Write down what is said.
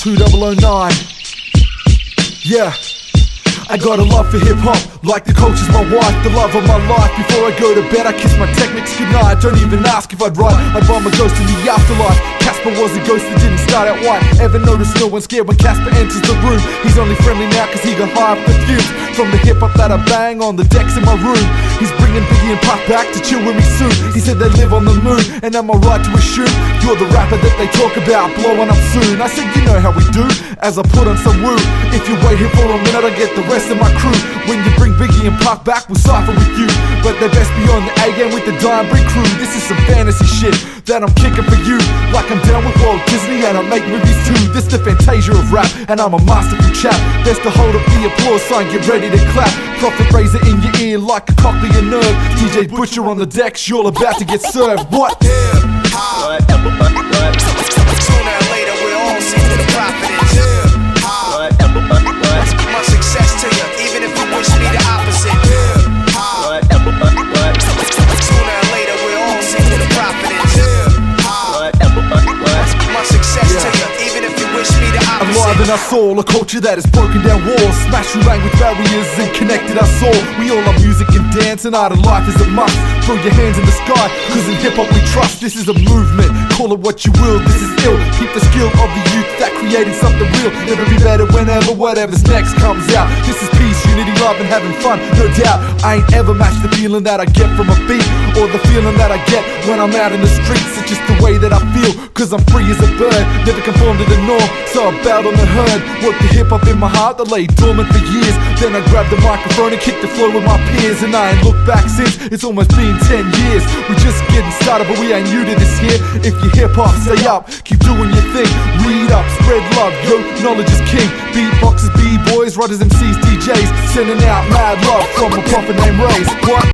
2009. Yeah, I got a love for hip-hop, like the culture's my wife, the love of my life. Before I go to bed, I kiss my technics goodnight. Don't even ask if I'd write, I'd buy my ghost in the afterlife. Casper was a ghost that didn't start out white. Ever notice no one's scared when Casper enters the room? He's only friendly now cause he got high off the fumes from the hip-hop that I bang on the decks in my room. He's bringing Biggie and Pac back to chill with me soon. He said they live on the moon, and am I right to assume you're the rapper that they talk about blowing up soon? I said, you know how we do, as I put on some woo. If you wait here for a minute, I get the rest of my crew. When you bring Biggie and Pac back, we'll cypher with you. But they best be on the A-game with the Dying Breed crew. This is some fantasy shit that I'm kicking for you, like I'm down with Walt Disney and I make movies too. This the Fantasia of rap, and I'm a masterful chap. Best to hold up the applause sign, get ready to clap. Profit razor in your ear like a cochlear nerve. DJ Butcher on the decks, you're about to get served. What? Sooner or later we'll all see who the prophet is. My success to you, even if you wish me the opposite. Sooner or later we'll all see who the prophet is. My success to you, even if you wish me the opposite. Alive in our soul, a culture that has broken down walls, smashed through language barriers and connected our soul. We all love music and dance, and art and life is a must. Throw your hands in the sky, cause in hip-hop we trust. This is a movement, call it what you will, this is ill. Keep the skill of the youth that created something real. Never be better whenever, whatever's next comes out. This is peace, unity, love, and having fun, no doubt. I ain't ever matched the feeling that I get from a beat, or the feeling that I get when I'm out in the streets. It's just the way that I feel, cause I'm free as a bird. Never conform to the norm, so I bowed on the herd. Worked the hip-hop in my heart that lay dormant for years. Then I grabbed the microphone and kicked the floor with my peers. And I ain't looked back since, it's almost been 10 years. We just getting started, but we ain't new to this here. If you hip-hop, stay up, keep doing your thing. Read up, spread love, yo, knowledge is king. Beatboxers, B-boys, writers, MCs, DJs, sending out mad love from a prophet named Race. What?